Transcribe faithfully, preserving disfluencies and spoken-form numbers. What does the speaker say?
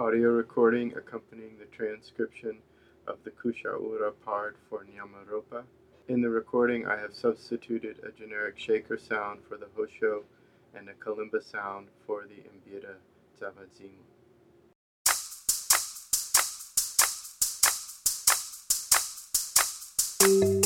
audio recording accompanying the transcription of the Kushaura part for Nyamaropa. In the recording, I have substituted a generic shaker sound for the Hosho and a kalimba sound for the Mbira Zabazimu. Thank you.